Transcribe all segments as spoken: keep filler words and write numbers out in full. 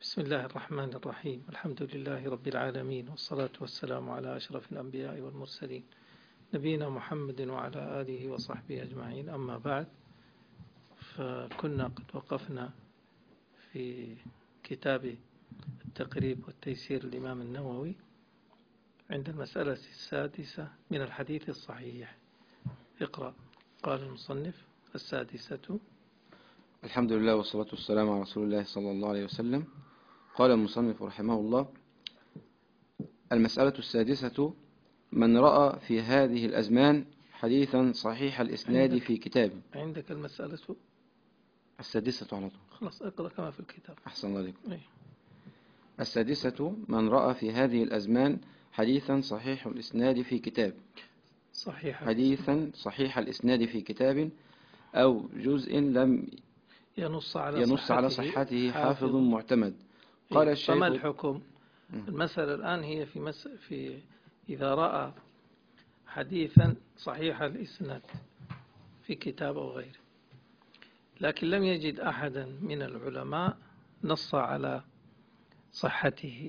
بسم الله الرحمن الرحيم. الحمد لله رب العالمين، والصلاة والسلام على أشرف الأنبياء والمرسلين نبينا محمد وعلى آله وصحبه أجمعين. أما بعد، فكنا قد وقفنا في كتاب التقريب والتيسير الإمام النووي عند المسألة السادسة من الحديث الصحيح. اقرأ. قال المصنف: السادسة. الحمد لله والصلاة والسلام على رسول الله صلى الله عليه وسلم. قال المصنف رحمه الله: المسألة السادسة: من رأى في هذه الأزمان حديثا صحيح الإسناد عندك في كتاب. عندك المسألة السادسة على طول. خلاص، اقرأ كما في الكتاب. أحسن الله عليكم. أيه. السادسة: من رأى في هذه الأزمان حديثا صحيح الإسناد في كتاب. صحيح. حديثا صحيح الإسناد في كتاب أو جزء لم ينص على ينص صحته, على صحته حافظ, حافظ معتمد. قال إيه. الشيخ: فما الحكم؟ المسألة الآن هي في, مس... في إذا رأى حديثا صحيح الإسناد في كتاب أو غيره، لكن لم يجد أحدا من العلماء نص على صحته،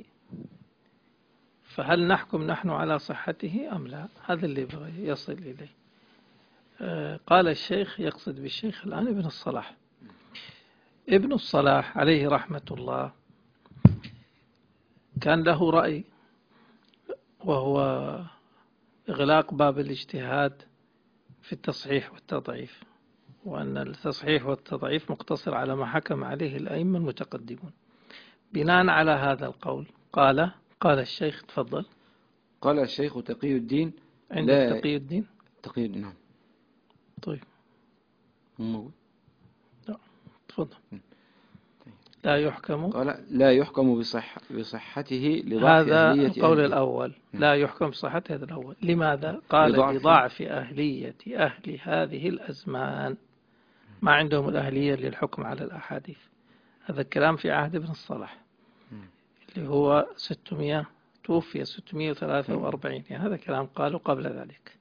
فهل نحكم نحن على صحته أم لا؟ هذا اللي يبغى يصل إليه. آه قال الشيخ، يقصد بالشيخ الآن ابن الصلاح. ابن الصلاح عليه رحمة الله كان له رأي، وهو إغلاق باب الاجتهاد في التصحيح والتضعيف، وأن التصحيح والتضعيف مقتصر على ما حكم عليه الأئمة المتقدمون. بناء على هذا القول قال قال الشيخ: تفضل. قال الشيخ تقي الدين. عندك لا تقي الدين؟ تقي الدين، نعم. طيب، موجود. لا، تفضل. لا يحكم. قال: لا يحكم بصح بصحته لضعف هذا أهلية القول أهله. الأول. لا يحكم بصحته، هذا الأول. لماذا؟ قال: لضعف, لضعف أهلية أهل هذه الأزمان. ما عندهم الأهلية للحكم على الأحاديث. هذا الكلام في عهد ابن الصلاح اللي هو ستمائة، توفي ستمائة وثلاثة وأربعين، يعني هذا كلام قالوا قبل ذلك.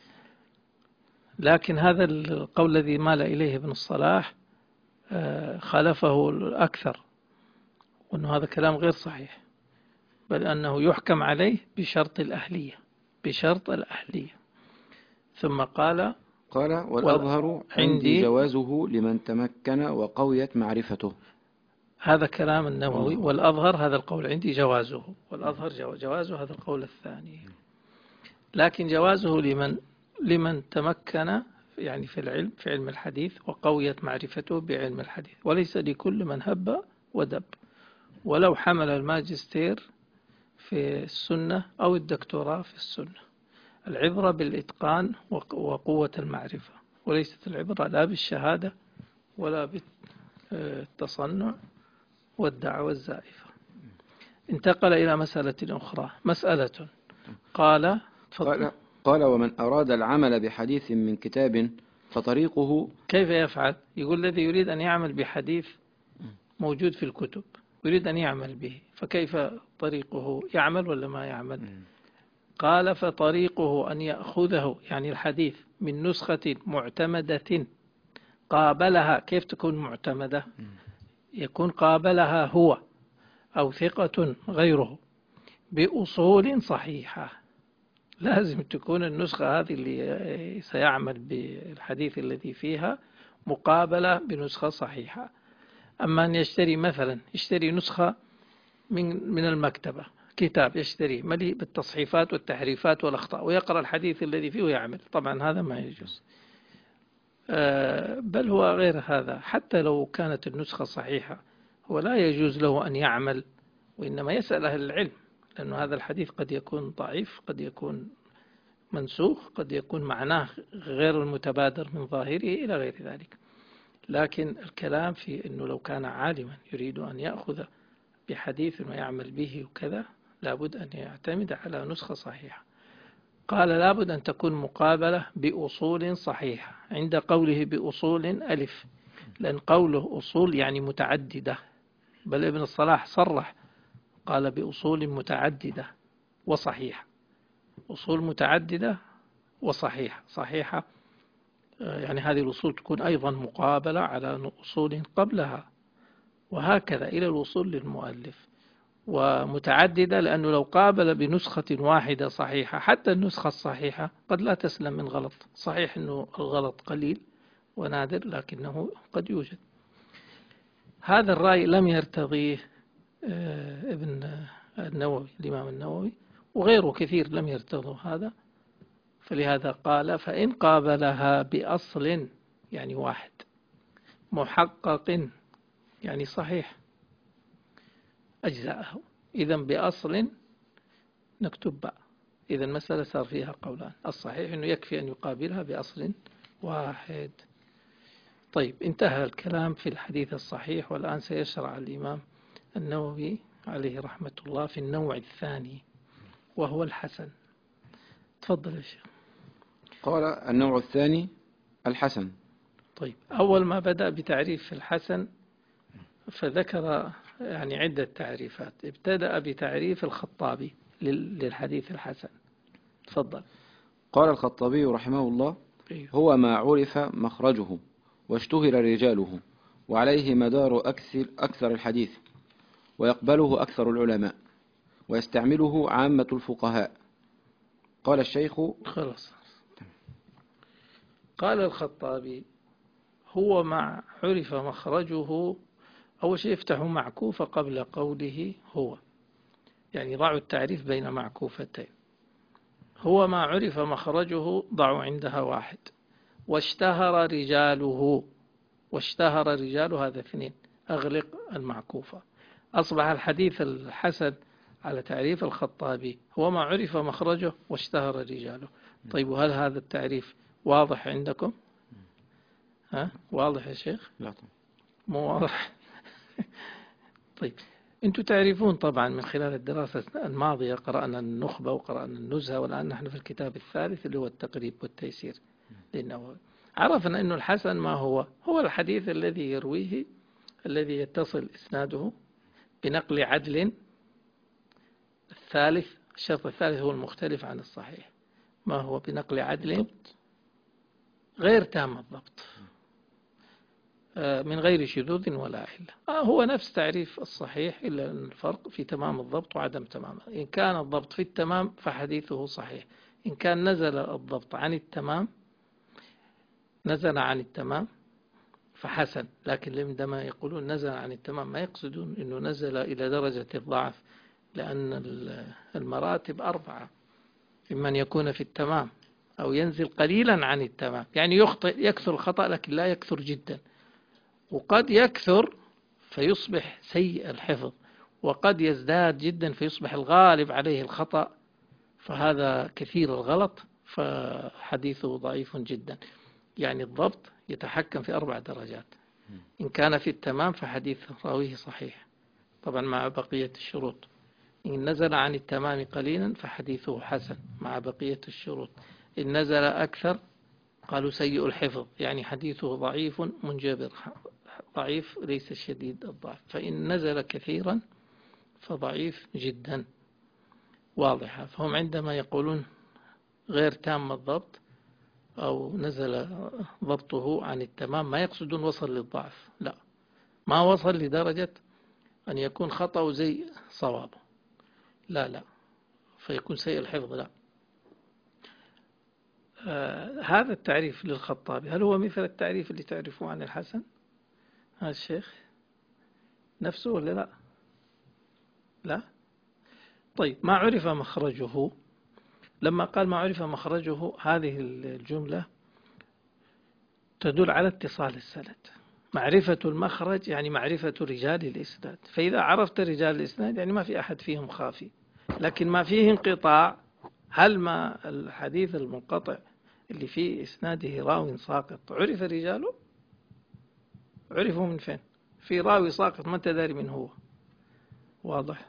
لكن هذا القول الذي مال إليه ابن الصلاح خالفه الأكثر، وأنه هذا كلام غير صحيح، بل أنه يحكم عليه بشرط الأهلية، بشرط الأهلية. ثم قال: قال: والأظهر عندي جوازه لمن تمكن وقويت معرفته. هذا كلام النووي. والأظهر هذا القول عندي جوازه، والأظهر جوازه هذا القول الثاني. لكن جوازه لمن لمن تمكن يعني في العلم، في علم الحديث، وقويت معرفته بعلم الحديث، وليس لكل من هب ودب، ولو حمل الماجستير في السنة أو الدكتوراه في السنة. العبرة بالإتقان وقوة المعرفة، وليست العبرة لا بالشهادة ولا بالتصنع والدعوة الزائفة. انتقل إلى مسألة أخرى. مسألة قال قال, قال: ومن أراد العمل بحديث من كتاب فطريقه. كيف يفعل؟ يقول: الذي يريد أن يعمل بحديث موجود في الكتب، يريد أن يعمل به، فكيف طريقه؟ يعمل ولا ما يعمل؟ قال: فطريقه أن يأخذه، يعني الحديث، من نسخة معتمدة قابلها. كيف تكون معتمدة؟ يكون قابلها هو أو ثقة غيره بأصول صحيحة. لازم تكون النسخة هذه اللي سيعمل بالحديث الذي فيها مقابلة بنسخة صحيحة. أما أن يشتري مثلا يشتري نسخة من من المكتبة، كتاب يشتريه مليء بالتصحيفات والتحريفات والأخطاء، ويقرأ الحديث الذي فيه ويعمل، طبعا هذا ما يجوز. بل هو غير هذا، حتى لو كانت النسخة صحيحة هو لا يجوز له أن يعمل، وإنما يسأل أهل العلم، لأن هذا الحديث قد يكون ضعيف، قد يكون منسوخ، قد يكون معناه غير المتبادر من ظاهره إلى غير ذلك. لكن الكلام في أنه لو كان عالما يريد أن يأخذ بحديث ويعمل به وكذا، لابد أن يعتمد على نسخة صحيحة. قال: لابد أن تكون مقابلة بأصول صحيحة. عند قوله بأصول ألف، لأن قوله أصول يعني متعددة، بل ابن الصلاح صرح قال: بأصول متعددة وصحيحة. أصول متعددة وصحيحة. صحيحة يعني هذه الأصول تكون أيضا مقابلة على أصول قبلها، وهكذا إلى الوصول للمؤلف، ومتعددة، لأنه لو قابل بنسخة واحدة صحيحة، حتى النسخة الصحيحة قد لا تسلم من غلط. صحيح أنه الغلط قليل ونادر، لكنه قد يوجد. هذا الرأي لم يرتضيه ابن النووي الإمام النووي، وغيره كثير لم يرتضوا هذا، فلهذا قال: فإن قابلها بأصل يعني واحد، محقق يعني صحيح، أجزاءه. إذن بأصل نكتب باء. إذا المسألة صار فيها قولان. الصحيح أنه يكفي أن يقابلها بأصل واحد. طيب، انتهى الكلام في الحديث الصحيح، والآن سيشرع الإمام النووي عليه رحمة الله في النوع الثاني وهو الحسن. تفضل يا شيخ. قال: النوع الثاني الحسن. طيب، أول ما بدأ بتعريف الحسن فذكر يعني عدة تعريفات. ابتدأ بتعريف الخطابي للحديث الحسن. تفضل. قال الخطابي رحمه الله: هو ما عرف مخرجه واشتهر رجاله، وعليه مدار أكثر, أكثر الحديث، ويقبله أكثر العلماء، ويستعمله عامة الفقهاء. قال الشيخ. خلاص. قال الخطابي: هو ما عرف مخرجه. أول شيء يفتح معكوفة قبل قوله هو، يعني ضعوا التعريف بين معكوفتين. هو ما عرف مخرجه، ضعوا عندها واحد. واشتهر رجاله، واشتهر رجاله، هذا اثنين، أغلق المعكوفة. أصبح الحديث الحسن على تعريف الخطابي هو ما عرف مخرجه واشتهر رجاله. طيب، وهل هذا التعريف واضح عندكم؟ ها؟ واضح يا شيخ؟ لا طبعا. مو واضح. طيب، أنتم تعرفون طبعا من خلال الدراسة الماضية قرأنا النخبة وقرأنا النزهة، والآن نحن في الكتاب الثالث اللي هو التقريب والتيسير للنووي. عرفنا أن الحسن ما هو؟ هو الحديث الذي يرويه الذي يتصل إسناده بنقل عدل. الثالث، الشرط الثالث هو المختلف عن الصحيح. ما هو؟ بنقل عدل غير تام الضبط، من غير شذوذ ولا علة. هو نفس تعريف الصحيح، إلا أن الفرق في تمام الضبط وعدم تمامه. إن كان الضبط في التمام فحديثه صحيح. إن كان نزل الضبط عن التمام نزل عن التمام فحسن. لكن عندما يقولون نزل عن التمام ما يقصدون أنه نزل إلى درجة الضعف، لأن المراتب أربعة: إما أن يكون في التمام، أو ينزل قليلا عن التمام، يعني يخطئ، يكثر الخطأ لكن لا يكثر جدا، وقد يكثر فيصبح سيء الحفظ، وقد يزداد جدا فيصبح الغالب عليه الخطأ، فهذا كثير الغلط، فحديثه ضعيف جدا. يعني الضبط يتحكم في أربع درجات. إن كان في التمام فحديث راويه صحيح، طبعا مع بقية الشروط. إن نزل عن التمام قليلا فحديثه حسن مع بقية الشروط. إن نزل أكثر قالوا سيء الحفظ، يعني حديثه ضعيف منجبر، ضعيف ليس شديد الضعف. فإن نزل كثيرا فضعيف جدا. واضحة. فهم عندما يقولون غير تام الضبط أو نزل ضبطه عن التمام ما يقصدون وصل للضعف، لا، ما وصل لدرجة أن يكون خطأ زي صوابه، لا لا، فيكون سيء الحفظ، لا. آه هذا التعريف للخطابي. هل هو مثل التعريف اللي تعرفوه عن الحسن؟ هذا الشيخ نفسه ولا لا؟ لا. طيب، ما عرف مخرجه. لما قال ما عرف مخرجه، هذه الجملة تدل على اتصال السند. معرفة المخرج يعني معرفة رجال الإسناد، فإذا عرفت رجال الإسناد يعني ما في أحد فيهم خافي. لكن ما فيه انقطاع، هل ما الحديث المنقطع اللي فيه إسناده راوي ساقط عرف رجاله؟ عرفوا من فين؟ في راوي ساقط ما تدري من هو. واضح.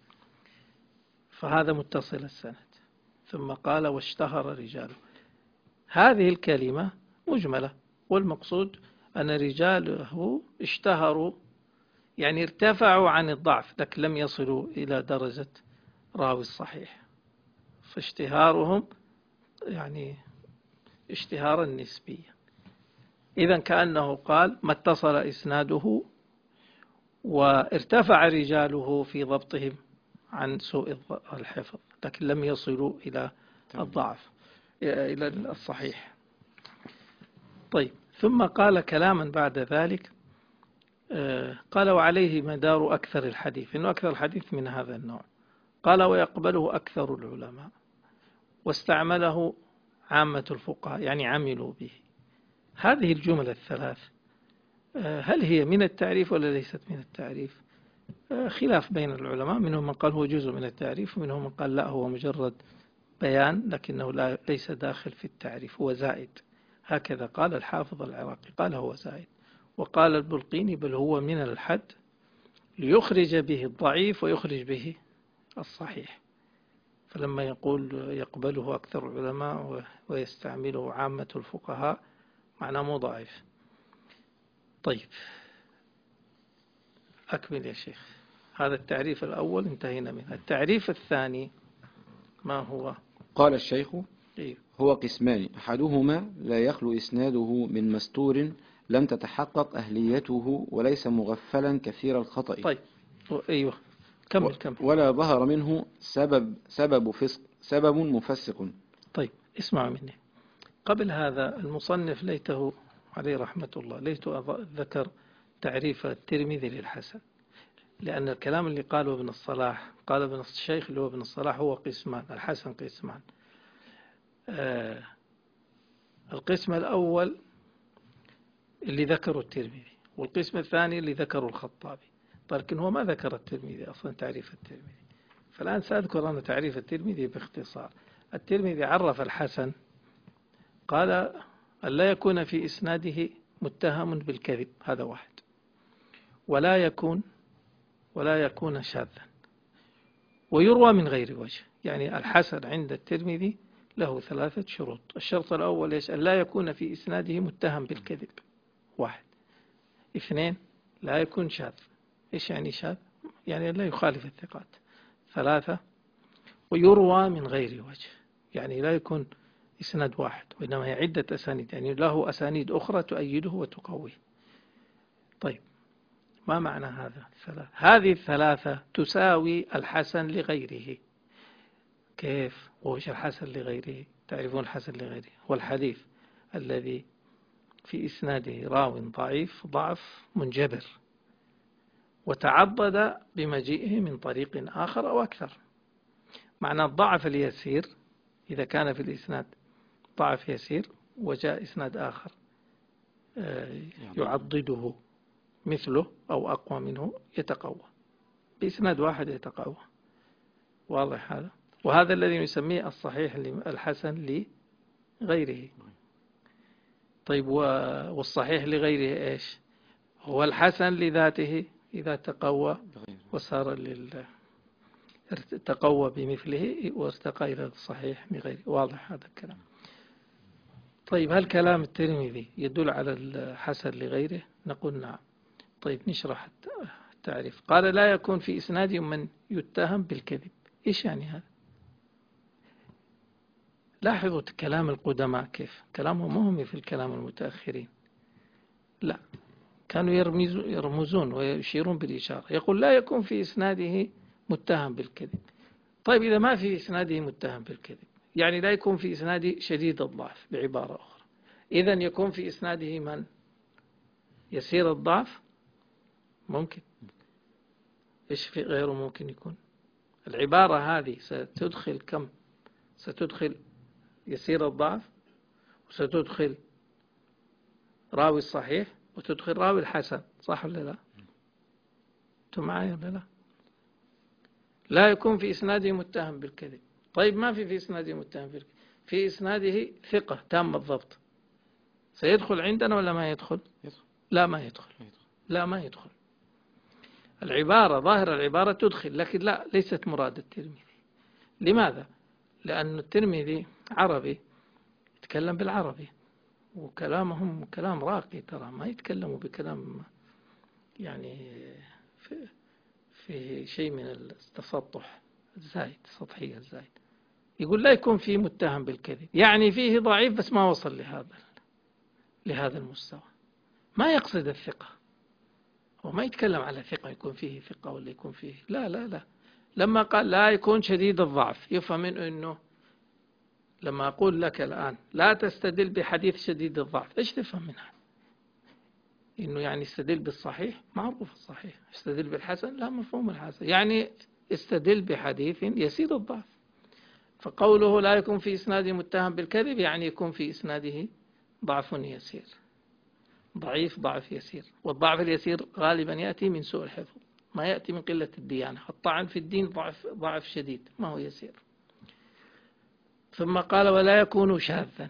فهذا متصل السند. ثم قال واشتهر رجاله. هذه الكلمة مجملة، والمقصود أن رجاله اشتهروا، يعني ارتفعوا عن الضعف لكن لم يصلوا إلى درجة راوي الصحيح. فاشتهارهم يعني اشتهارا نسبيا. إذن كأنه قال ما اتصل إسناده وارتفع رجاله في ضبطهم عن سوء الحفظ، لكن لم يصلوا إلى الضعف، إلى الصحيح. طيب، ثم قال كلاما بعد ذلك، قال وعليه مدار أكثر الحديث، إنه أكثر الحديث من هذا النوع. قال ويقبله أكثر العلماء، واستعمله عامة الفقهاء، يعني عملوا به. هذه الجملة الثلاث هل هي من التعريف ولا ليست من التعريف؟ خلاف بين العلماء، منهم من قال هو جزء من التعريف، ومنهم من قال لا، هو مجرد بيان لكنه لا ليس داخل في التعريف، هو زائد. هكذا قال الحافظ العراقي، قال هو زائد. وقال البلقيني بل هو من الحد ليخرج به الضعيف ويخرج به الصحيح. فلما يقول يقبله أكثر العلماء ويستعمله عامة الفقهاء معناه مو ضعيف. طيب، أكمل يا شيخ. هذا التعريف الأول انتهينا منه. التعريف الثاني ما هو؟ قال الشيخ إيه؟ هو قسمان، أحدهما لا يخلو إسناده من مستور لم تتحقق أهليته وليس مغفلا كثير الخطأ. طيب، أيوه، كمل كمل. ولا ظهر منه سبب سبب فسق سبب مفسق. طيب، اسمع مني. قبل هذا المصنف ليته عليه رحمة الله ليته ذكر تعريف الترمذي للحسن، لأن الكلام اللي قاله ابن الصلاح، قال ابن الشيخ اللي هو ابن الصلاح، هو قسمان، الحسن قسمان. آه القسم الأول اللي ذكره الترمذي، والقسم الثاني اللي ذكره الخطابي. لكن هو ما ذكر الترمذي أصلا تعريف الترمذي. فالآن سأذكر أنا تعريف الترمذي باختصار. الترمذي عرف الحسن، قال أن لا يكون في إسناده متهم بالكذب، هذا واحد، ولا يكون ولا يكون شاذا، ويروى من غير وجه. يعني الحسن عند الترمذي له ثلاثة شروط. الشرط الأول أن لا يكون في إسناده متهم بالكذب، واحد. اثنين، لا يكون شاذ. إيش يعني شاذ؟ يعني لا يخالف الثقات. ثلاثة، ويروى من غير وجه، يعني لا يكون إسناد واحد وإنما هي عدة أسانيد، يعني له أسانيد أخرى تؤيده وتقويه. طيب، ما معنى هذا الثلاث؟ هذه الثلاثة تساوي الحسن لغيره. كيف؟ وش الحسن لغيره؟ تعرفون الحسن لغيره هو الحديث الذي في إسناده راو ضعيف ضعف منجبر، وتعضد بمجيئه من طريق آخر أو أكثر. معنى الضعف اليسير إذا كان في الإسناد ضعف يسير وجاء إسناد آخر يعضده مثله أو أقوى منه يتقوى، بإسناد واحد يتقوى. واضح هذا؟ وهذا الذي نسميه الصحيح الحسن لغيره. طيب، والصحيح لغيره إيش؟ هو الحسن لذاته إذا تقوى وصار لل تقوى بمثله وارتقى إلى الصحيح بغيره. واضح هذا الكلام؟ طيب، هل كلام الترمذي يدل على الحسن لغيره؟ نقول نعم. طيب، نشرح التعريف. قال لا يكون في إسناد من يتهم بالكذب. إيش يعني هذا؟ لاحظوا كلام القدماء كيف كلامهم مهم في الكلام المتأخرين. لا، كانوا يرمزون ويشيرون بالإشارة. يقول لا يكون في إسناده متهم بالكذب. طيب، إذا ما في إسناده متهم بالكذب يعني لا يكون في إسناده شديد الضعف، بعبارة أخرى. إذن يكون في إسناده من يسير الضعف؟ ممكن. إيش في غيره ممكن يكون؟ العبارة هذه ستدخل كم؟ ستدخل يسير الضعف، وستدخل راوي الصحيح، وتدخل راوي الحسن، صح ولا لا؟ أنتم معي ولا لا؟ لا يكون في إسناده متهم بالكذب. طيب، ما في في إسناده متهم بالكذب، في إسناده ثقة تام الضبط، سيدخل عندنا ولا ما يدخل؟ لا، ما يدخل. لا، ما يدخل. العبارة ظاهر العبارة تدخل، لكن لا، ليست مراد الترمذي. لماذا؟ لأن الترمذي عربي يتكلم بالعربي، وكلامهم كلام راقي، ترى ما يتكلموا بكلام يعني في, في شيء من التسطح الزايد، السطحية الزايد. يقول لا يكون فيه متهم بالكذب، يعني فيه ضعيف بس ما وصل لهذا لهذا المستوى، ما يقصد الثقة هو ما يتكلم على ثقة يكون فيه ثقة ولا يكون فيه، لا لا لا. لما قال لا يكون شديد الضعف يفهم منه أنه لما أقول لك الآن لا تستدل بحديث شديد الضعف، إيش تفهم منها؟ إنه يعني استدل بالصحيح، معروف الصحيح. استدل بالحسن، لا مفهوم الحسن، يعني استدل بحديث يسير الضعف. فقوله لا يكون في إسناده متهم بالكذب يعني يكون في إسناده ضعف يسير، ضعيف ضعف يسير. والضعف اليسير غالبا يأتي من سوء الحفظ، ما يأتي من قلة الديانة. الطعن في الدين ضعف ضعف شديد، ما هو يسير. ثم قال ولا يكون شاذا،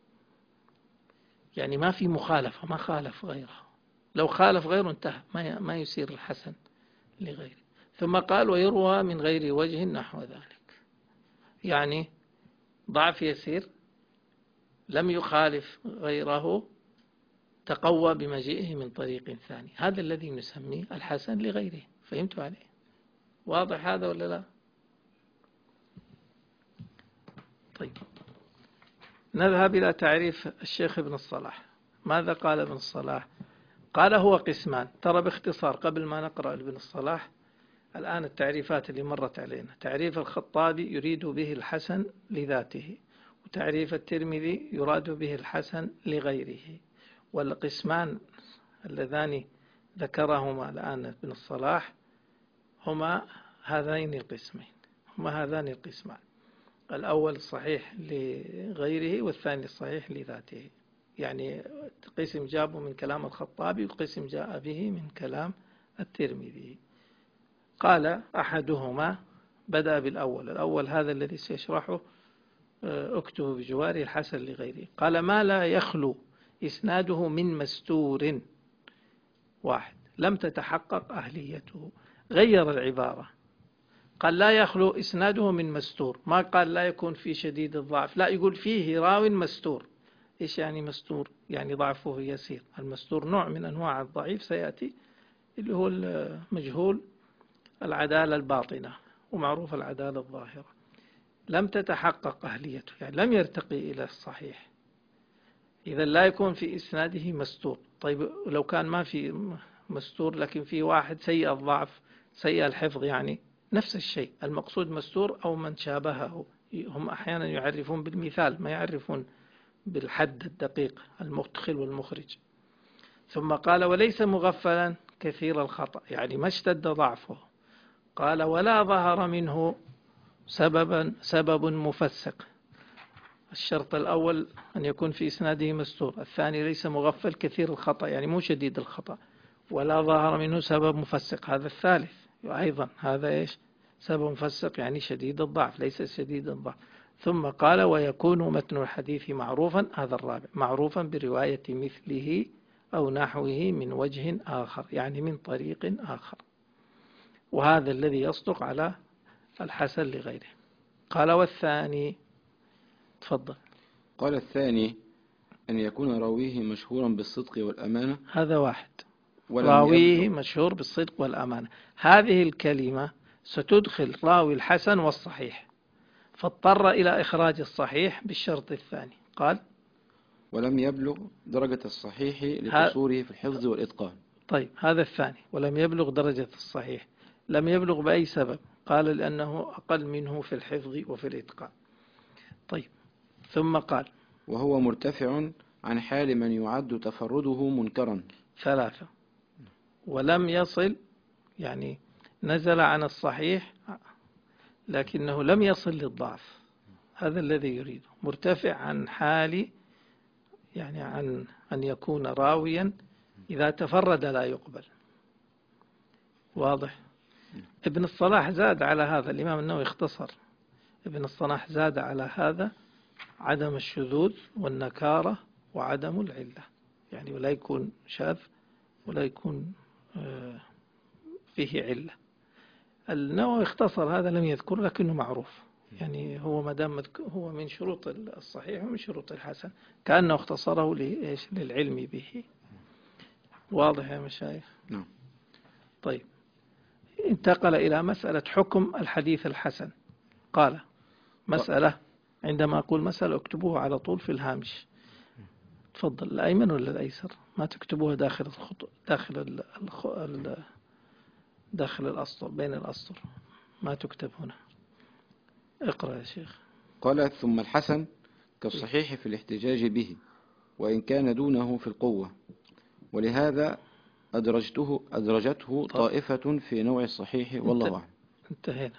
يعني ما في مخالفة، ما خالف غيره. لو خالف غيره انتهى، ما ما يصير الحسن لغيره. ثم قال ويروى من غير وجه نحو ذلك، يعني ضعف يسير لم يخالف غيره، تقوى بمجيئه من طريق ثاني، هذا الذي نسميه الحسن لغيره. فهمتوا عليه؟ واضح هذا ولا لا؟ طيب نذهب إلى تعريف الشيخ ابن الصلاح. ماذا قال ابن الصلاح؟ قال هو قسمان. ترى باختصار قبل ما نقرأ ابن الصلاح الآن التعريفات اللي مرت علينا. تعريف الخطابي يريد به الحسن لذاته، وتعريف الترمذي يراد به الحسن لغيره. والقسمان اللذان ذكرهما الآن ابن الصلاح هما هذين القسمين، هما هذان القسمان. الأول الصحيح لغيره والثاني الصحيح لذاته. يعني قسم جابه من كلام الخطابي وقسم جاء به من كلام الترمذي. قال أحدهما، بدأ بالأول، الأول هذا الذي سيشرحه اكتب بجواره الحسن لغيره. قال ما لا يخلو إسناده من مستور واحد لم تتحقق أهليته. غير العبارة، قال لا يخلو إسناده من مستور، ما قال لا يكون في شديد الضعف، لا، يقول فيه راو مستور. إيش يعني مستور؟ يعني ضعفه يسير. المستور نوع من أنواع الضعيف سيأتي، اللي هو المجهول العدالة الباطنة، ومعروف العدالة الظاهرة. لم تتحقق أهليته، يعني لم يرتقي إلى الصحيح، إذا لا يكون في إسناده مستور. طيب لو كان ما في مستور لكن في واحد سيء الضعف سيء الحفظ، يعني نفس الشيء. المقصود مستور أو من شابهه. هم أحيانا يعرفون بالمثال، ما يعرفون بالحد الدقيق، المدخل والمخرج. ثم قال وليس مغفلا كثير الخطأ، يعني ما اشتد ضعفه. قال ولا ظهر منه سببا سبب مفسق. الشرط الأول أن يكون في إسناده مستور، الثاني ليس مغفل كثير الخطأ، يعني مو شديد الخطأ. ولا ظهر منه سبب مفسق، هذا الثالث أيضا، هذا إيش؟ سبب مفسق يعني شديد الضعف، ليس شديد الضعف. ثم قال ويكون متن الحديث معروفا، هذا الرابع، معروفا برواية مثله أو نحوه من وجه آخر، يعني من طريق آخر. وهذا الذي يصدق على الحسن لغيره. قال والثاني، تفضل. قال الثاني أن يكون راويه مشهورا بالصدق والأمانة. هذا واحد، راويه مشهور بالصدق والأمانة. هذه الكلمة ستدخل راوي الحسن والصحيح، فاضطر إلى إخراج الصحيح بالشرط الثاني. قال ولم يبلغ درجة الصحيح لقصوره في الحفظ والإتقان. طيب هذا الثاني، ولم يبلغ درجة الصحيح. لم يبلغ بأي سبب؟ قال لأنه أقل منه في الحفظ وفي الإتقان. طيب ثم قال وهو مرتفع عن حال من يعد تفرده منكرا. ثلاثة، ولم يصل، يعني نزل عن الصحيح لكنه لم يصل للضعف، هذا الذي يريده. مرتفع عن حال، يعني عن أن يكون راويا إذا تفرد لا يقبل. واضح؟ ابن الصلاح زاد على هذا، الإمام النووي اختصر، ابن الصلاح زاد على هذا عدم الشذوذ والنكارة وعدم العلة، يعني ولا يكون شاذ ولا يكون فيه علة. النووي اختصر هذا، لم يذكر لكنه معروف، يعني هو ما دام هو من شروط الصحيح ومن شروط الحسن، كأنه اختصره لإيش؟ للعلم به. واضح يا مشايخ؟ نعم. طيب انتقل إلى مسألة حكم الحديث الحسن. قال مسألة، عندما أقول مسألة اكتبوه على طول في الهامش. تفضل، الأيمن ولا الأيسر؟ ما تكتبوها داخل الخط داخل ال... الخ... ال... داخل الأسطر بين الأسطر، ما تكتب هنا. اقرأ يا شيخ. قال ثم الحسن كالصحيح في الاحتجاج به وإن كان دونه في القوة، ولهذا أدرجته أدرجته طائفة في نوع الصحيح والله أعلم. انتهينا.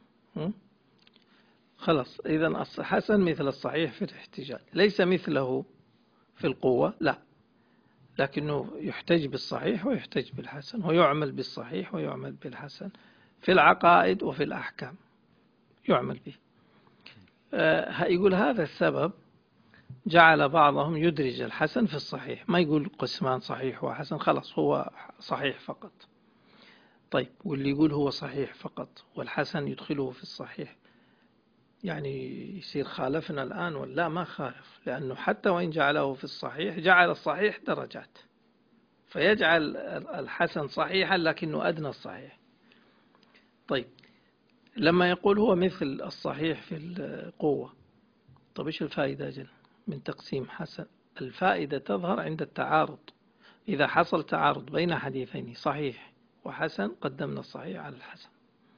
خلاص، إذن الحسن مثل الصحيح في الاحتجاج، ليس مثله في القوة، لا، لكنه يحتج بالصحيح ويحتج بالحسن، ويعمل بالصحيح ويعمل بالحسن في العقائد وفي الأحكام يعمل به. آه يقول هذا السبب جعل بعضهم يدرج الحسن في الصحيح، ما يقول قسمان صحيح وحسن، خلاص هو صحيح فقط. طيب، واللي يقول هو صحيح فقط والحسن يدخله في الصحيح، يعني يصير خالفنا الآن ولا لا؟ ما خالف، لأنه حتى وإن جعله في الصحيح جعل الصحيح درجات، فيجعل الحسن صحيحا لكنه أدنى الصحيح. طيب، لما يقول هو مثل الصحيح في القوة، طيب إيش الفائدة جل من تقسيم حسن؟ الفائدة تظهر عند التعارض، إذا حصل تعارض بين حديثين صحيح وحسن قدمنا الصحيح على الحسن.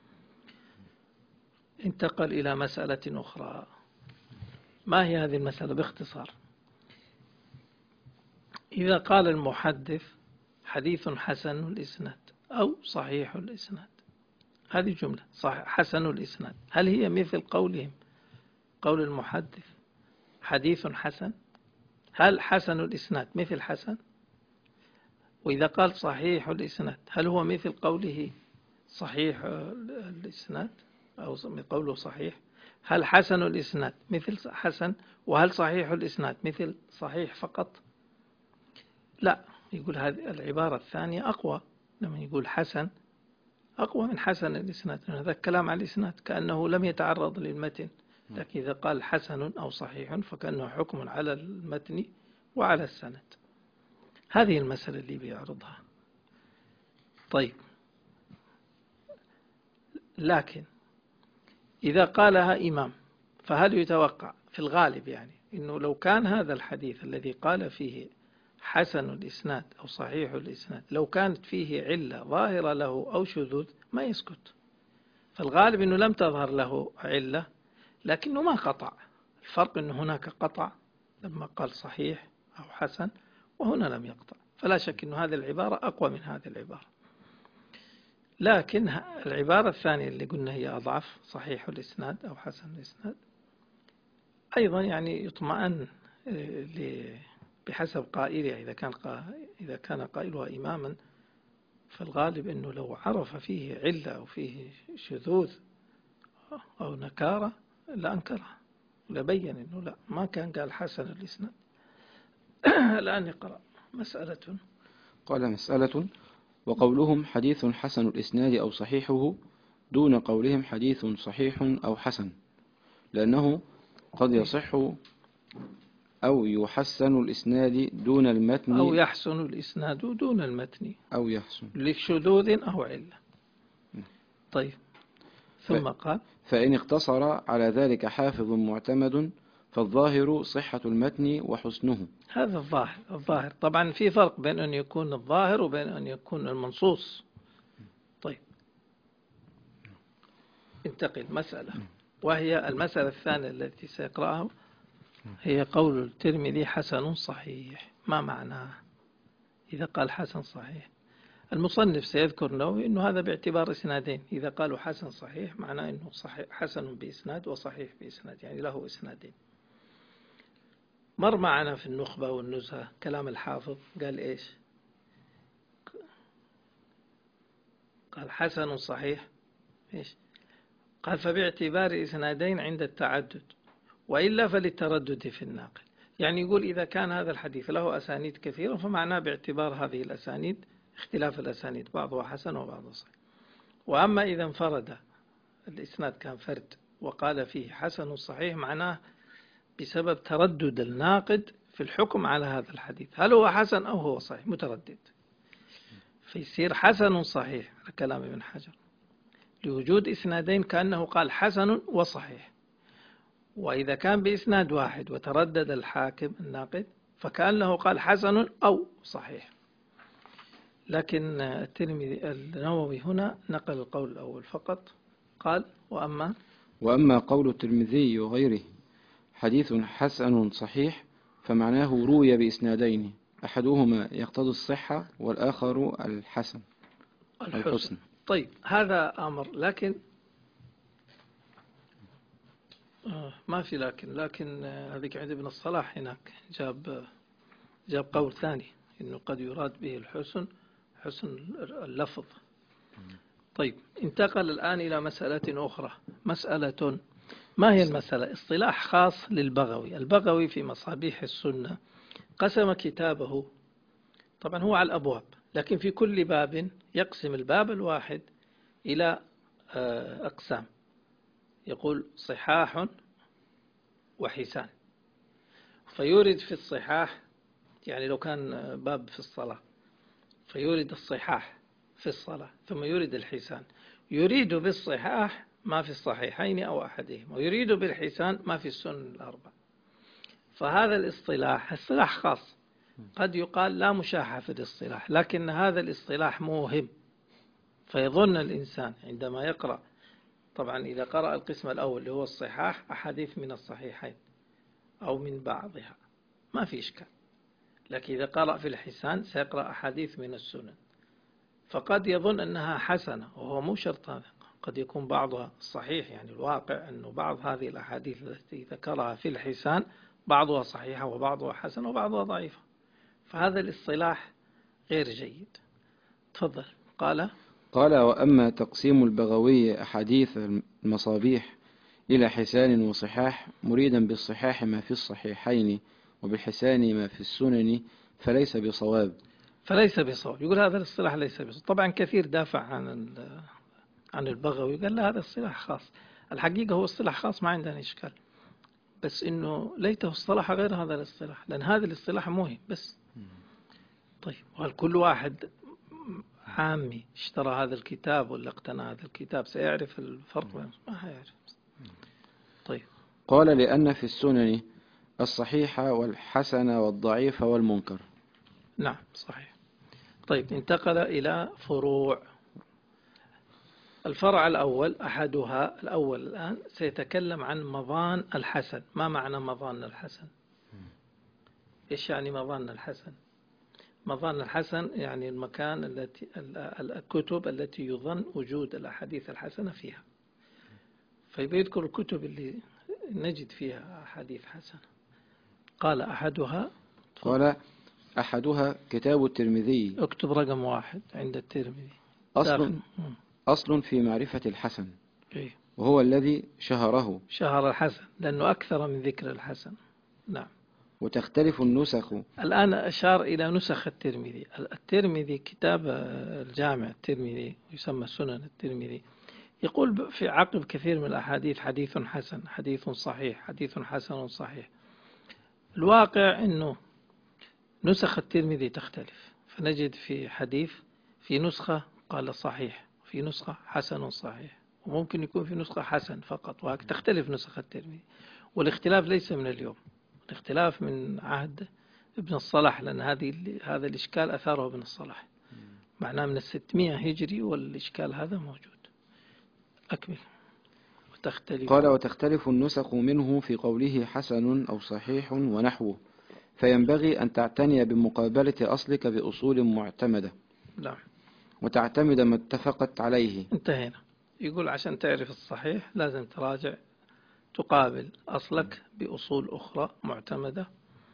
انتقل إلى مسألة أخرى. ما هي هذه المسألة باختصار؟ إذا قال المحدث حديث حسن الإسناد أو صحيح الإسناد، هذه جملة صحيح حسن الإسناد، هل هي مثل قولهم قول المحدث حديث حسن؟ هل حسن الإسناد مثل حسن؟ وإذا قال صحيح الإسناد هل هو مثل قوله صحيح الإسناد أو قوله صحيح؟ هل حسن الإسناد مثل حسن؟ وهل صحيح الإسناد مثل صحيح فقط؟ لا، يقول هذه العبارة الثانية أقوى، لما يقول حسن أقوى من حسن الإسناد، هذا الكلام على الإسناد كأنه لم يتعرض للمتن، لكن إذا قال حسن أو صحيح فكأنه حكم على المتن وعلى السند. هذه المسألة اللي بيعرضها. طيب، لكن إذا قالها إمام فهل يتوقع في الغالب يعني إنه لو كان هذا الحديث الذي قال فيه حسن الإسناد أو صحيح الإسناد لو كانت فيه علة ظاهرة له أو شذوذ ما يسكت، فالغالب أنه لم تظهر له علة لكنه ما قطع. الفرق أنه هناك قطع لما قال صحيح أو حسن، وهنا لم يقطع، فلا شك أن هذه العبارة أقوى من هذه العبارة. لكن العبارة الثانية اللي قلنا هي أضعف، صحيح الإسناد أو حسن الإسناد، أيضا يعني يطمئن بحسب قائلها، إذا كان إذا كان قائلها إماما فالغالب أنه لو عرف فيه علة أو فيه شذوذ أو نكارة لأنكرها، لبين أنه لا، ما كان قال حسن الإسناد. الآن يقرأ مسألة. قال مسألة: وقولهم حديث حسن الإسناد أو صحيحه دون قولهم حديث صحيح أو حسن، لأنه قد يصح أو يحسن الإسناد دون المتن أو يحسن الإسناد دون المتن أو يحسن لشذوذ أو علة. طيب، ثم قال: فإن اقتصر على ذلك حافظ معتمد فالظاهر صحة المتن وحسنه. هذا الظاهر. الظاهر طبعا في فرق بين أن يكون الظاهر وبين أن يكون المنصوص. طيب، انتقل مسألة، وهي المسألة الثانية التي سيقرأها، هي قول الترمذي حسن صحيح. ما معناه إذا قال حسن صحيح؟ المصنف سيذكر له أنه هذا باعتبار إسنادين، إذا قالوا حسن صحيح معناه أنه صحيح حسن بإسناد وصحيح بإسناد، يعني له إسنادين. مر معنا في النخبة والنزهة كلام الحافظ، قال إيش؟ قال حسن صحيح إيش؟ قال فباعتبار إسنادين عند التعدد، وإلا فللتردد في الناقل. يعني يقول إذا كان هذا الحديث له أسانيد كثيرة فمعناه باعتبار هذه الأسانيد اختلاف الأسانيد بعضها حسن وبعضها صحيح. وأما إذا انفرد الإسناد كان فرد وقال فيه حسن صحيح معناه بسبب تردد الناقد في الحكم على هذا الحديث، هل هو حسن أو هو صحيح، متردد، فيصير حسن صحيح على كلام ابن حجر لوجود إسنادين، كأنه قال حسن وصحيح. وإذا كان بإسناد واحد وتردد الحاكم الناقد فكأنه قال حسن أو صحيح. لكن الترمذي النووي هنا نقل القول الأول فقط، قال وأما وأما قول الترمذي وغيره حديث حسن صحيح فمعناه روي بإسنادين أحدهما يقتضي الصحة والآخر الحسن الحسن. الحسن. طيب هذا أمر، لكن آه ما في لكن لكن هذيك عند ابن الصلاح هناك جاب جاب قول ثاني إنه قد يراد به الحسن، حسن اللفظ. طيب انتقل الآن إلى مسألة أخرى. مسألة، ما هي المسألة؟ اصطلاح خاص للبغوي. البغوي في مصابيح السنة قسم كتابه، طبعا هو على الأبواب، لكن في كل باب يقسم الباب الواحد إلى أقسام، يقول صحاح وحسان. فيورد في الصحاح، يعني لو كان باب في الصلاة فيورد الصحاح في الصلاة، ثم يورد الحسان. يريد بالصحاح ما في الصحيحين أو أحدهما، ويريد بالحسان ما في السنن الأربع. فهذا الاصطلاح اصطلاح خاص، قد يقال لا مشاحة في الاصطلاح، لكن هذا الاصطلاح موهم. فيظن الإنسان عندما يقرأ، طبعا إذا قرأ القسم الأول اللي هو الصحاح أحاديث من الصحيحين أو من بعضها ما في إشكال، لكن إذا قرأ في الحسان سيقرأ أحاديث من السنن، فقد يظن أنها حسنة، وهو مو شرط هذا، قد يكون بعضها صحيح. يعني الواقع أنه بعض هذه الأحاديث التي ذكرها في الحسان بعضها صحيحة وبعضها حسن وبعضها ضعيفة، فهذا الاصطلاح غير جيد. تفضل. قال قال وأما تقسيم البغوي أحاديث المصابيح إلى حسان وصحاح مريدا بالصحاح ما في الصحيحين وبالحسان ما في السنن فليس بصواب. فليس بصواب، يقول هذا الاصطلاح ليس بصواب. طبعا كثير دافع عن عن البغوي، قال لا هذا اصطلاح خاص. الحقيقة هو اصطلاح خاص ما عندنا إشكال، بس إنه ليته اصطلح غير هذا الاصطلاح، لأن هذا الاصطلاح مهم بس. طيب وهل كل واحد عامي اشترى هذا الكتاب ولا اقتنى هذا الكتاب سيعرف الفرق؟ ما هيعرف. طيب قال لأن في السنن الصحيح والحسن والضعيف والمنكر. نعم صحيح. طيب انتقل إلى فروع. الفرع الأول أحدها الأول الآن سيتكلم عن مظان الحسن. ما معنى مظان الحسن؟ إيش يعني مظان الحسن؟ مظان الحسن يعني المكان التي الكتب التي يظن وجود الأحاديث الحسنة فيها، فيذكر الكتب اللي نجد فيها أحاديث حسنة. قال أحدها قال أحدها كتاب الترمذي. اكتب رقم واحد عند الترمذي. أصل, أصل في معرفة الحسن، إيه؟ وهو الذي شهره شهر الحسن لأنه أكثر من ذكر الحسن. نعم. وتختلف النسخ. الآن أشار إلى نسخ الترمذي. الترمذي كتاب الجامع الترمذي يسمى سنن الترمذي، يقول في عقب كثير من الأحاديث حديث حسن، حديث صحيح، حديث حسن صحيح. الواقع أنه نسخ الترمذي تختلف، فنجد في حديث في نسخة قال صحيح، في نسخة حسن صحيح، وممكن يكون في نسخة حسن فقط، وتختلف نسخ الترمذي. والاختلاف ليس من اليوم، الاختلاف من عهد ابن الصلاح، لأن هذه هذا الإشكال أثاره ابن الصلاح، معناه من الستمائة هجري والإشكال هذا موجود. أكمل. وتختلف. قال وتختلف النسخ منه في قوله حسن أو صحيح ونحوه، فينبغي أن تعتني بمقابلة أصلك بأصول معتمدة. نعم. وتعتمد ما اتفقت عليه. انتهينا. يقول عشان تعرف الصحيح لازم تراجع، تقابل أصلك بأصول أخرى معتمدة،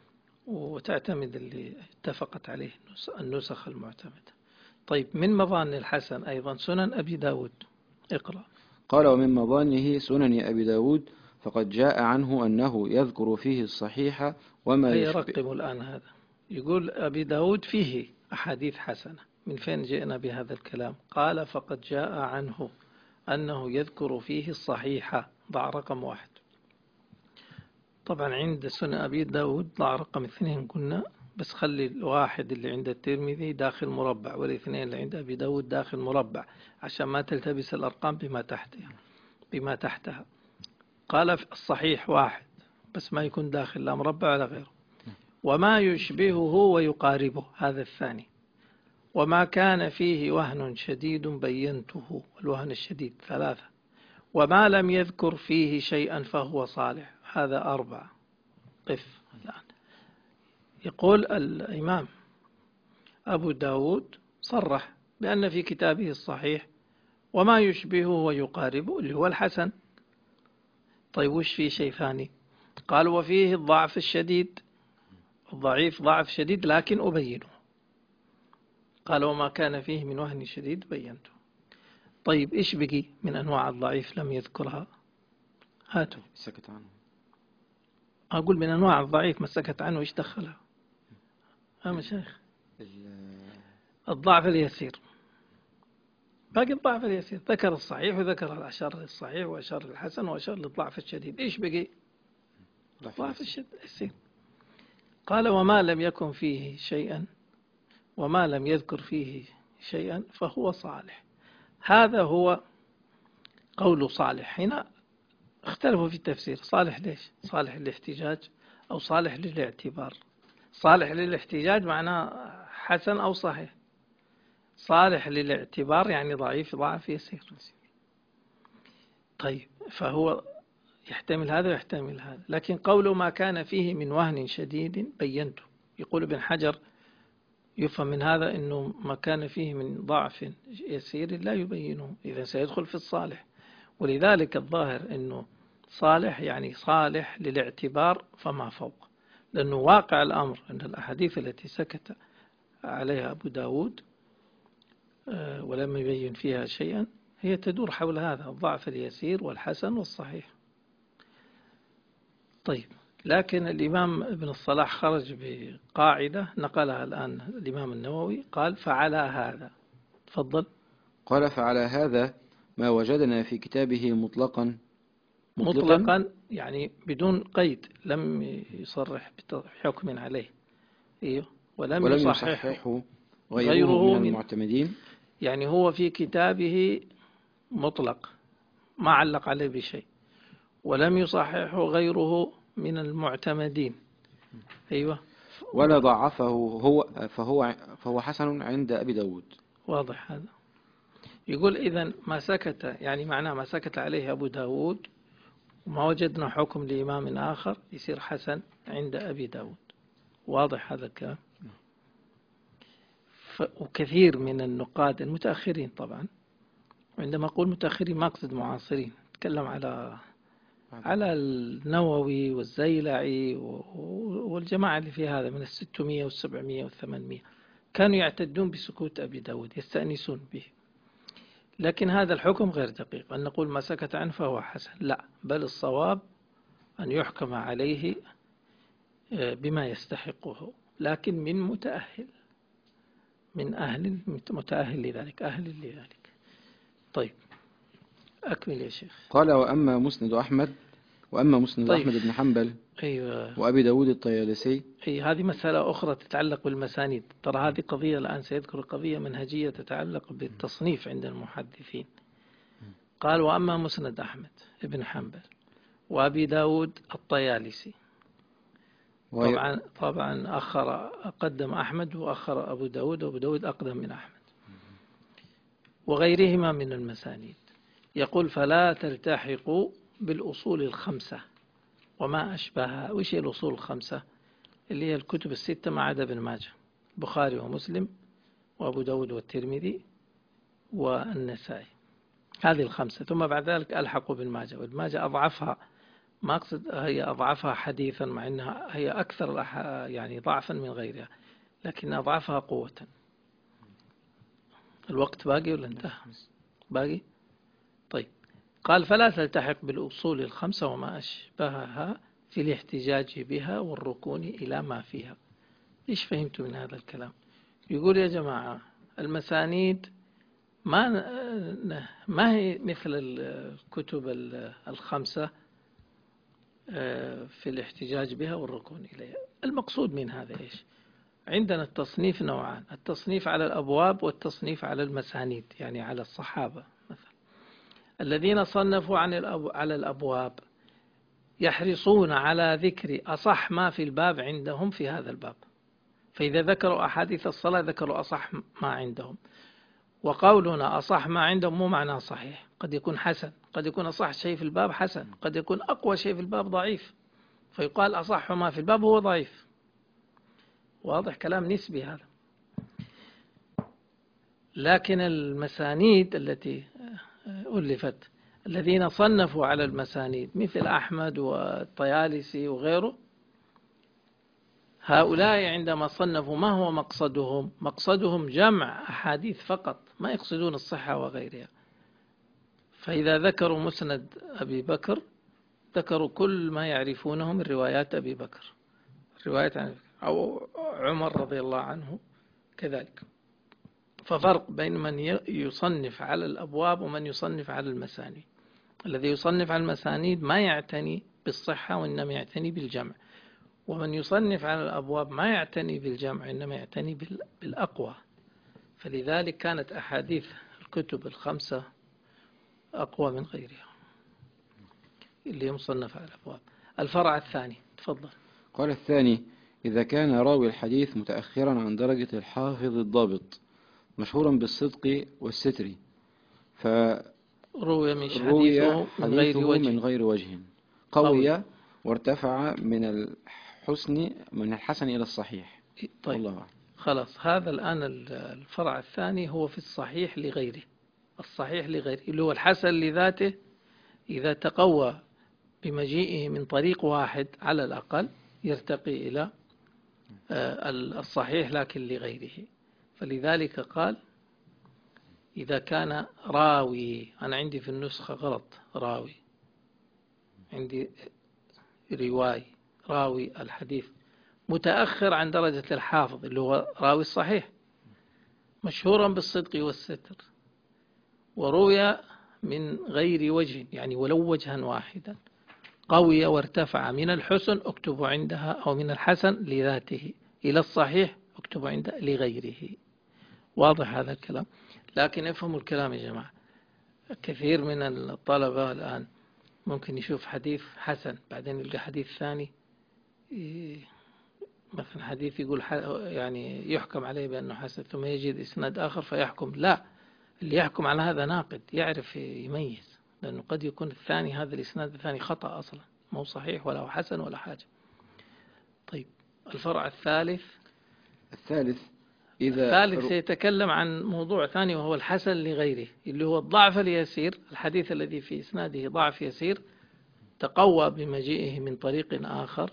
وتعتمد اللي اتفقت عليه النسخ المعتمدة. طيب من مظان الحسن أيضا سنن أبي داود. اقرأ. قال ومن مظانه سنن أبي داود فقد جاء عنه أنه يذكر فيه الصحيح وما يشبه. يرقم الآن هذا، يقول أبي داود فيه أحاديث حسنة. من فين جئنا بهذا الكلام؟ قال فقد جاء عنه أنه يذكر فيه الصحيح، ضع رقم واحد. طبعا عند سنن أبي داود ضع رقم اثنين قلنا، بس خلي الواحد اللي عند الترمذي داخل مربع، والاثنين اللي عند أبي داود داخل مربع، عشان ما تلتبس الأرقام بما تحتها بما تحتها. قال الصحيح واحد، بس ما يكون داخل لا مربع ولا غيره. وما يشبهه ويقاربه، هذا الثاني. وما كان فيه وهن شديد بينته، الوهن الشديد ثلاثة. وما لم يذكر فيه شيئا فهو صالح، هذا أربعة. قف الآن. يقول الإمام أبو داود صرح بأن في كتابه الصحيح وما يشبهه ويقاربه اللي هو الحسن. طيب وش فيه شيء ثاني؟ قال وفيه الضعف الشديد، الضعيف ضعف شديد لكن أبينه. قال وما كان فيه من وهن شديد بينته. طيب إيش بقي من أنواع الضعيف لم يذكرها؟ هاتوا. سكت عنه. أقول من أنواع الضعيف ما سكت عنه، إيش دخلها؟ ها مشايخ. الضعف اليسير، باقي الضعف اليسير. ذكر الصحيح وذكر الأشار للصحيح وأشار للحسن وأشار للضعف الشديد. إيش بقي؟ ضعف اليسير. قال وما لم يكن فيه شيئا وما لم يذكر فيه شيئا فهو صالح. هذا هو قول صالح. هنا اختلفوا في التفسير. صالح ليش؟ صالح للاحتجاج أو صالح للاعتبار؟ صالح للاحتجاج معناه حسن أو صحيح. صالح للاعتبار يعني ضعيف ضعف يسير. طيب فهو يحتمل هذا ويحتمل هذا. لكن قوله ما كان فيه من وهن شديد بينته، يقول ابن حجر يفهم من هذا أنه ما كان فيه من ضعف يسير لا يبينه، إذا سيدخل في الصالح. ولذلك الظاهر أنه صالح يعني صالح للاعتبار فما فوق، لأنه واقع الأمر أن الأحاديث التي سكت عليها أبو داود ولم يبين فيها شيئا هي تدور حول هذا الضعف اليسير والحسن والصحيح. طيب لكن الإمام ابن الصلاح خرج بقاعدة نقلها الآن الإمام النووي، قال فعلى هذا. تفضل. قال فعلى هذا ما وجدنا في كتابه مطلقا مطلقا, مطلقا يعني بدون قيد، لم يصرح بحكم عليه. إيه ولم, ولم يصححه, يصححه غيره, غيره من المعتمدين. يعني هو في كتابه مطلق ما علق عليه بشيء، ولم يصححه غيره من المعتمدين. أيوة. ولا ضعفه هو فهو فهو حسن عند أبي داود. واضح هذا. يقول إذن ما سكت يعني معناه ما سكت عليه أبو داود وما وجدنا حكم لإمام آخر يصير حسن عند أبي داود. واضح هذا الكلام. وكثير من النقاد المتأخرين طبعا، عندما أقول متأخرين ما أقصد معاصرين، أتكلم على على النووي والزيلعي والجماعة اللي في هذا من الستمية والسبعمية والثمانمية، كانوا يعتدون بسكوت أبي داود يستأنسون به. لكن هذا الحكم غير دقيق أن نقول ما سكت عنه فهو حسن، لا، بل الصواب أن يحكم عليه بما يستحقه، لكن من متأهل، من أهل متأهل لذلك، أهل لذلك. طيب أكمل يا شيخ. قال وأما مسند أحمد وأما مسند طيب. أحمد بن حنبل أيوة. وأبي داود الطيالسي. أي هذه مسألة أخرى تتعلق بالمسانيد. ترى هذه قضية الآن سيذكر قضية منهجية تتعلق بالتصنيف عند المحدثين. قال وأما مسند أحمد بن حنبل وأبي داود الطيالسي. طبعا طبعا أخر قدم أحمد وأخر أبو داود، وأبو داود أقدم من أحمد وغيرهما من المسانيد. يقول فلا تلتحقوا بالأصول الخمسة وما أشبهها. وش هي الأصول الخمسة؟ اللي هي الكتب الستة ما عدا ابن ماجه، البخاري ومسلم وأبو داود والترمذي والنسائي، هذه الخمسة. ثم بعد ذلك ألحقوا ابن ماجه، وابن ماجه أضعفها، ما أقصد هي أضعفها حديثا مع أنها هي أكثر يعني ضعفا من غيرها، لكن أضعفها قوة. الوقت باقي ولا انتهى؟ باقي. طيب قال فلا تلتحق بالأصول الخمسة وما أشبهها في الاحتجاج بها والركون إلى ما فيها. إيش فهمتوا من هذا الكلام؟ يقول يا جماعة المسانيد ما ما هي مثل الكتب الخمسة في الاحتجاج بها والركون إليها. المقصود من هذا إيش؟ عندنا التصنيف نوعان، التصنيف على الأبواب والتصنيف على المسانيد، يعني على الصحابة مثلا. الذين صنفوا عن على الأبواب يحرصون على ذكر أصح ما في الباب عندهم في هذا الباب، فإذا ذكروا أحاديث الصلاة ذكروا أصح ما عندهم. وقولنا أصح ما عندهم مو معناه صحيح، قد يكون حسن، قد يكون أصح شيء في الباب حسن، قد يكون أقوى شيء في الباب ضعيف، فيقال أصح ما في الباب هو ضعيف. واضح؟ كلام نسبي هذا. لكن المسانيد التي ألفت، الذين صنفوا على المسانيد مثل أحمد والطيالسي وغيره، هؤلاء عندما صنفوا ما هو مقصدهم؟ مقصدهم جمع أحاديث فقط، ما يقصدون الصحة وغيرها. فإذا ذكروا مسند أبي بكر ذكروا كل ما يعرفونه من روايات أبي بكر، روايات عن أو عمر رضي الله عنه كذلك. ففرق بين من يصنف على الأبواب ومن يصنف على المسانيد. الذي يصنف على المسانيد ما يعتني بالصحة وإنما يعتني بالجمع، ومن يصنف على الأبواب ما يعتني بالجمع إنما يعتني بالأقوى. فلذلك كانت أحاديث الكتب الخمسة أقوى من غيرها اللي مصنف على الأبواب. الفرع الثاني، تفضل. قال الثاني: إذا كان راوي الحديث متأخرا عن درجة الحافظ الضابط مشهورا بالصدق والستر، فروي مش روي حديثه من غير وجه, من غير وجه قوي وارتفع من الحسن من الحسن إلى الصحيح. طيب الله. خلاص، هذا الآن الفرع الثاني هو في الصحيح لغيره. الصحيح لغيره اللي هو الحسن لذاته، إذا تقوى بمجيئه من طريق واحد على الأقل يرتقي إلى الصحيح لكن لغيره. فلذلك قال: إذا كان راوي، أنا عندي في النسخة غلط راوي، عندي رواي راوي الحديث متأخر عن درجة الحافظ اللي هو راوي الصحيح، مشهورا بالصدق والستر، وروي من غير وجه يعني ولو وجها واحدا، قوي وارتفع من الحسن اكتب عندها أو من الحسن لذاته إلى الصحيح اكتب عندها لغيره. واضح هذا الكلام؟ لكن افهموا الكلام يا جماعة. كثير من الطلبة الآن ممكن يشوف حديث حسن بعدين يلقى حديث ثاني مثلا حديث يقول يعني يحكم عليه بأنه حسن، ثم يجد إسناد آخر فيحكم. لا، اللي يحكم على هذا ناقد يعرف يميز، لأنه قد يكون الثاني هذا الإسناد الثاني خطأ أصلا، مو صحيح ولا هو حسن ولا حاجة. طيب الفرع الثالث الثالث إذا الثالث سيتكلم عن موضوع ثاني وهو الحسن لغيره، اللي هو الضعف اليسير، الحديث الذي في إسناده ضعف يسير تقوى بمجيئه من طريق آخر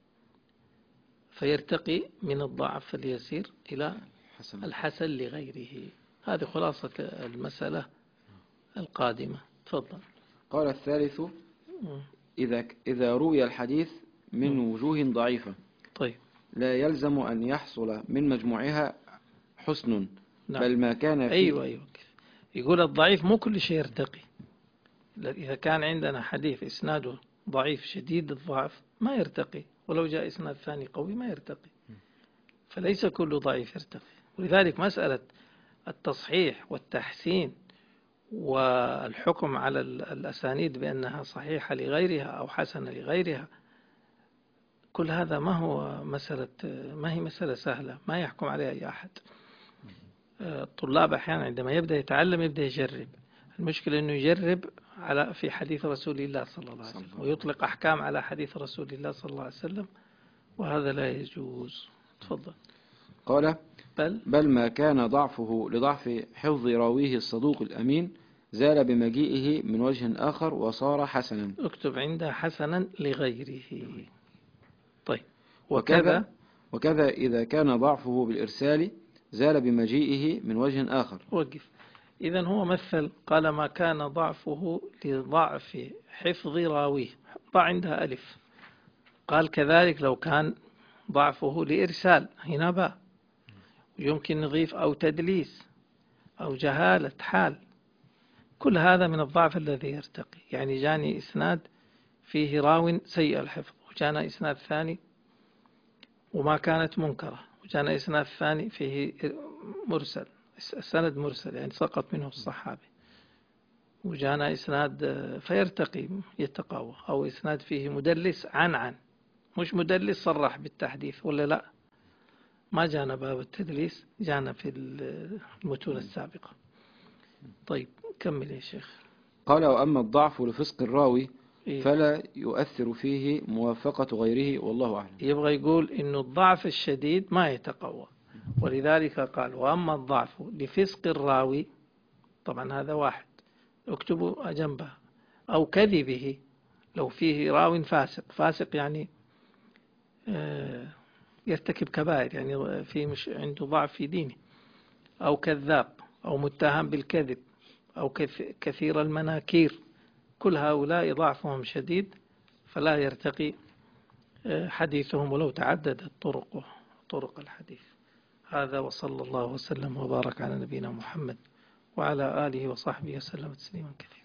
فيرتقي من الضعف اليسير إلى الحسن لغيره. هذه خلاصة المسألة القادمة. تفضل. قال الثالث: إذا إذا روي الحديث من وجوه ضعيفة طيب لا يلزم أن يحصل من مجموعها حسن، نعم. بل ما كان فيه. أيوة أيوة. يقول الضعيف مو كل شيء يرتقي. إذا كان عندنا حديث إسناده ضعيف شديد الضعف ما يرتقي، ولو جاء إسناد ثاني قوي ما يرتقي. فليس كل ضعيف يرتقي. ولذلك مسألة التصحيح والتحسين والحكم على الأسانيد بأنها صحيحة لغيرها أو حسنة لغيرها، كل هذا ما هو مسألة ما هي مسألة سهلة ما يحكم عليها أي أحد. الطلاب أحيانا عندما يبدأ يتعلم يبدأ يجرب. المشكلة أنه يجرب على في حديث رسول الله صلى الله عليه وسلم ويطلق أحكام على حديث رسول الله صلى الله عليه وسلم، وهذا لا يجوز. تفضل. قال: بل, بل ما كان ضعفه لضعف حفظ راويه الصدوق الأمين زال بمجيئه من وجه آخر وصار حسنا. اكتب عندها حسنا لغيره. طيب. وكذا وكذا إذا كان ضعفه بالإرسال زال بمجيئه من وجه آخر. وقف. إذن هو مثل قال ما كان ضعفه لضعف حفظ راويه، ضع عندها ألف. قال كذلك لو كان ضعفه لإرسال، هنا باء، يمكن نضيف أو تدليس أو جهالة حال. كل هذا من الضعف الذي يرتقي. يعني جاني إسناد فيه راو سيء الحفظ، وجانا إسناد ثاني وما كانت منكرة، وجانا إسناد ثاني فيه مرسل، السند مرسل يعني سقط منه الصحابي. وجانا إسناد فيرتقي يتقوى، أو إسناد فيه مدلس عن عن مش مدلس صرح بالتحديث ولا لا، ما جانا باب التدليس، جانا في المتون السابقة. طيب كمل يا شيخ. قال وأما الضعف لفسق الراوي إيه؟ فلا يؤثر فيه موافقة غيره والله أعلم. يبغى يقول إنه الضعف الشديد ما يتقوى، ولذلك قال وأما الضعف لفسق الراوي، طبعا هذا واحد اكتبوا جنبه، أو كذبه لو فيه راو فاسق، فاسق يعني يرتكب كبائر، يعني في مش عنده ضعف في دينه، أو كذاب، أو متهم بالكذب، أو كثير المناكير، كل هؤلاء ضعفهم شديد فلا يرتقي حديثهم ولو تعددت طرق طرق الحديث. هذا وصلى الله وسلم وبارك على نبينا محمد وعلى آله وصحبه وسلم تسليما كثيرا.